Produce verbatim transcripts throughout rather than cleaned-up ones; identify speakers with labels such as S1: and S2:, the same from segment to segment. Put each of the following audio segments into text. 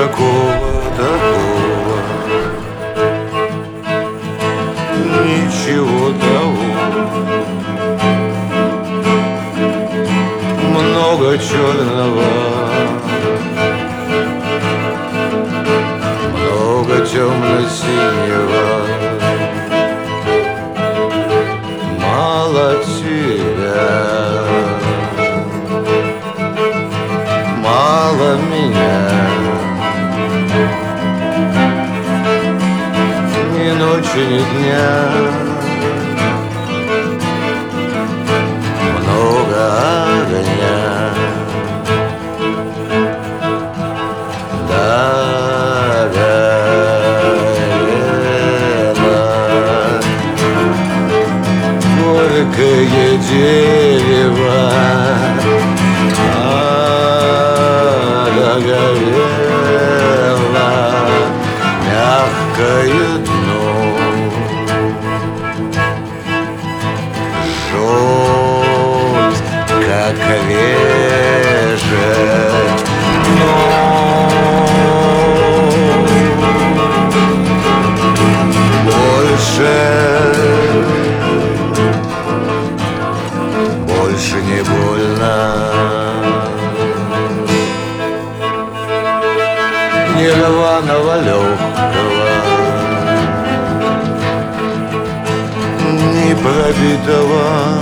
S1: никакого такого, ничего того. Много черного, много темно-синего. Мало тебя, мало меня. Ни ночи, ни дня. Много огня. Горькое дерево, а догорело мягкое дно. Жжет, как режет, но больше больше не больно. Ни рваного легкого, ни пробитого.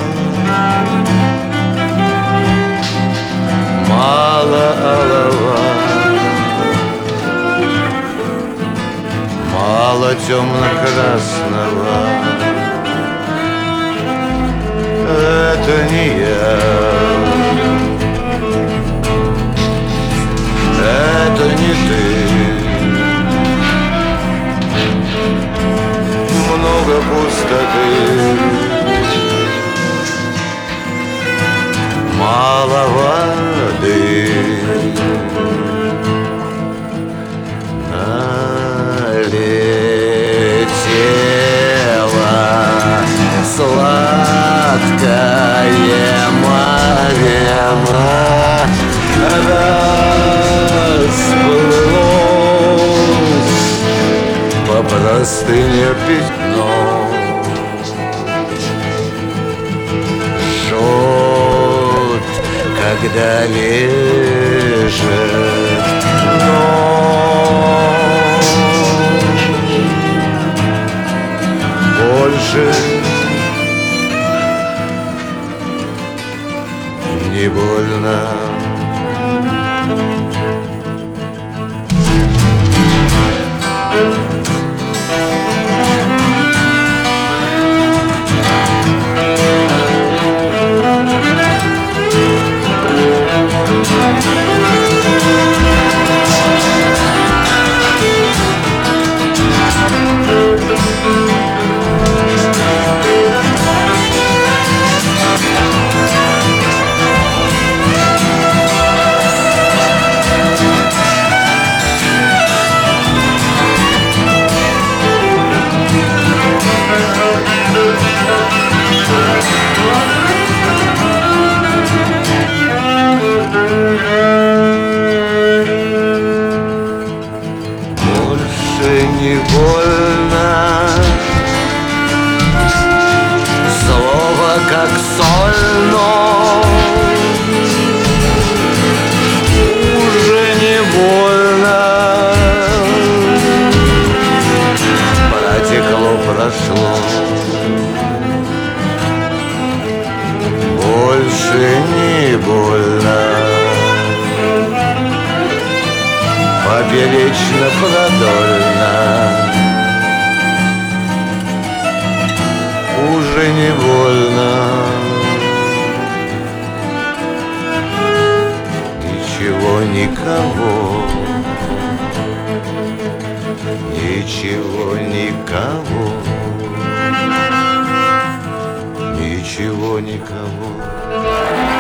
S1: Мало алого, мало темно-красного. Это не я, это не ты. Много пустоты, мало воды. Налетела сладкая марема, расплылось по простыне пятно. Жжет, когда лежит, но больше не больно. Не больно. Слово как соль, но уже не больно. Протекло, прошло, больше не больно. Поперечно, продольно, уже не больно. Ничего, никого, ничего, никого, ничего, никого.